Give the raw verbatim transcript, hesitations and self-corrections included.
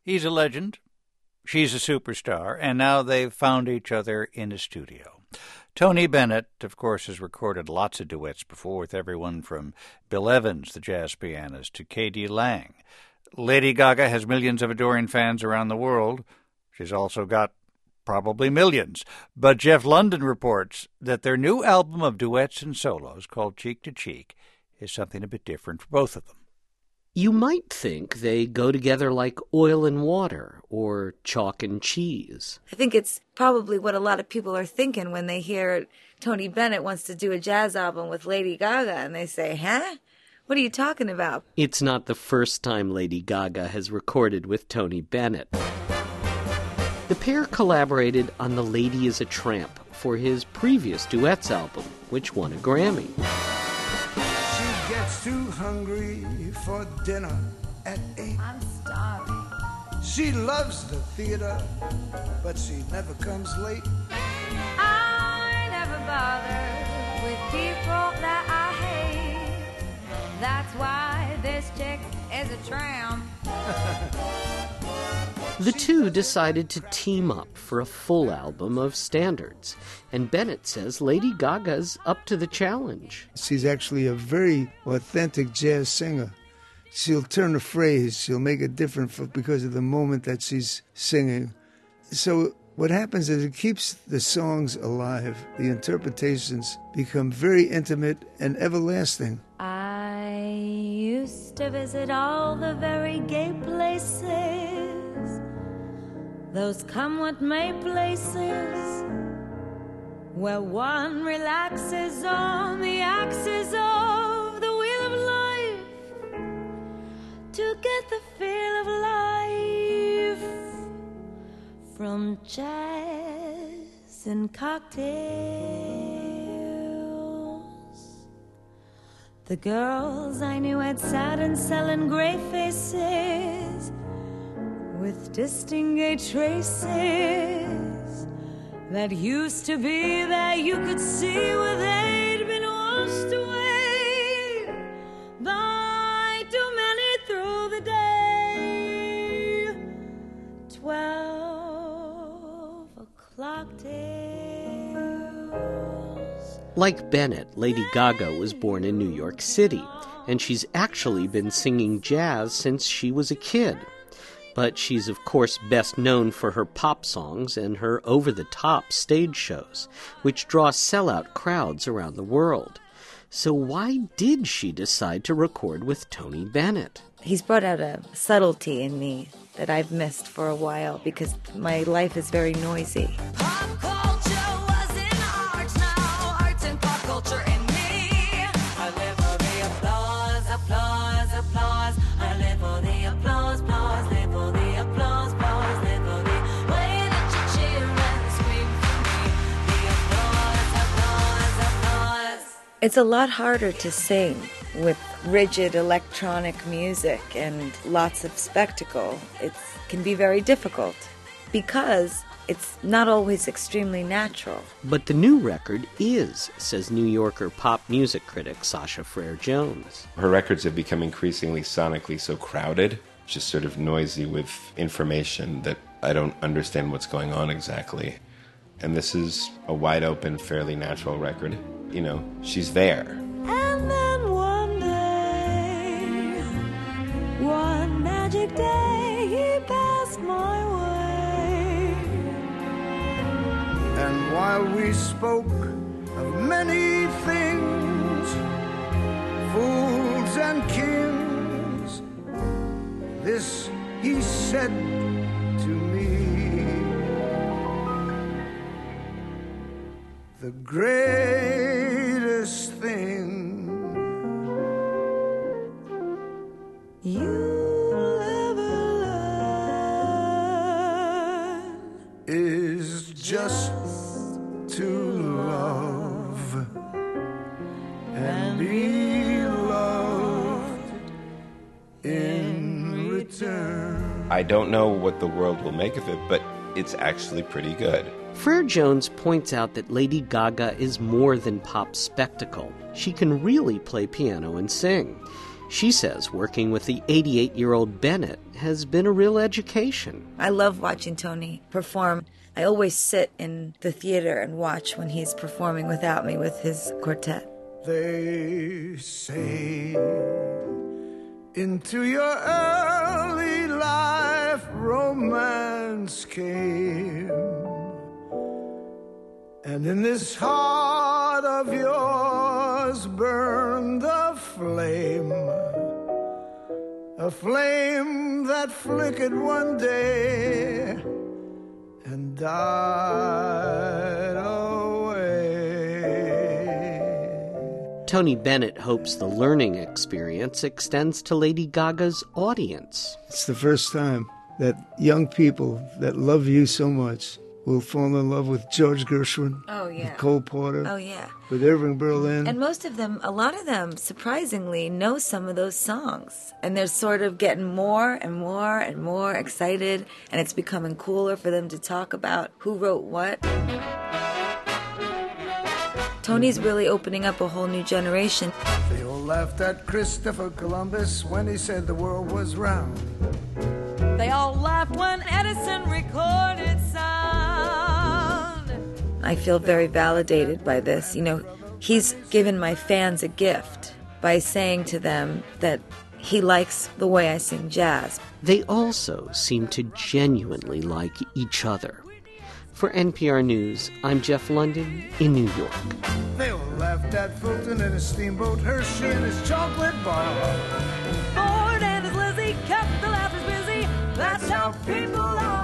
He's a legend. She's a superstar. And now they've found each other in a studio. Tony Bennett, of course, has recorded lots of duets before with everyone from Bill Evans, the jazz pianist, to K D Lang. Lady Gaga has millions of adoring fans around the world. She's also got probably millions. But Jeff London reports that their new album of duets and solos, called Cheek to Cheek, is something a bit different for both of them. You might think they go together like oil and water or chalk and cheese. I think it's probably what a lot of people are thinking when they hear Tony Bennett wants to do a jazz album with Lady Gaga, and they say, huh? What are you talking about? It's not the first time Lady Gaga has recorded with Tony Bennett. The pair collaborated on The Lady is a Tramp for his previous duets album, which won a Grammy. She gets too hungry for dinner at eight. I'm starving. She loves the theater, but she never comes late. I never bother with people that I hate. That's why this chick is a tramp. The two decided to team up for a full album of standards, and Bennett says Lady Gaga's up to the challenge. She's actually a very authentic jazz singer. She'll turn a phrase, she'll make it different for, because of the moment that she's singing. So what happens is it keeps the songs alive. The interpretations become very intimate and everlasting. I used to visit all the very gay places, those come what may places, where one relaxes on the axis of the wheel of life to get the feel of life from jazz and cocktails. The girls I knew had sat and selling gray faces with distinguished traces that used to be there you could see where they'd been washed away by too many through the day. Twelve o'clock tales. Like Bennett, Lady Gaga was born in New York City, and she's actually been singing jazz since she was a kid. But she's, of course, best known for her pop songs and her over-the-top stage shows, which draw sellout crowds around the world. So why did she decide to record with Tony Bennett? He's brought out a subtlety in me that I've missed for a while because my life is very noisy. Pop culture was in art, now arts and pop culture in me. I live for the applause, applause, applause. I live for the applause, applause. Live for the applause, applause. Live for the way that you cheer and scream for me. The applause, applause, applause. It's a lot harder to sing with rigid electronic music and lots of spectacle. It can be very difficult because it's not always extremely natural. But the new record is, says New Yorker pop music critic Sasha Frere-Jones. Her records have become increasingly sonically so crowded, just sort of noisy with information that I don't understand what's going on exactly. And this is a wide open, fairly natural record. You know, she's there. And then one day, one magic day, he passed my way. And while we spoke of many things, fools and kings, this he said to me: the greatest thing You'll ever learn is just to love and be loved in return. I don't know what the world will make of it, but it's actually pretty good. Frere-Jones points out that Lady Gaga is more than pop spectacle. She can really play piano and sing. She says working with the eighty-eight-year-old Bennett has been a real education. I love watching Tony perform. I always sit in the theater and watch when he's performing without me with his quartet. They say into your early life romance came, and in this heart of yours burned a flame, a flame that flickered one day and died away. Tony Bennett hopes the learning experience extends to Lady Gaga's audience. It's the first time that young people that love you so much will fall in love with George Gershwin, Oh, yeah. with Cole Porter, Oh, yeah. with Irving Berlin. And most of them, a lot of them, surprisingly, know some of those songs. And they're sort of getting more and more and more excited, and it's becoming cooler for them to talk about who wrote what. Tony's really opening up a whole new generation. They all laughed at Christopher Columbus when he said the world was round. They all laughed when Edison recorded sound. I feel very validated by this. You know, he's given my fans a gift by saying to them that he likes the way I sing jazz. They also seem to genuinely like each other. For N P R News, I'm Jeff London in New York. They all laughed at Fulton and his steamboat, Hershey and his chocolate bar. Ford and his Lizzie kept the laughers busy. That's how people are.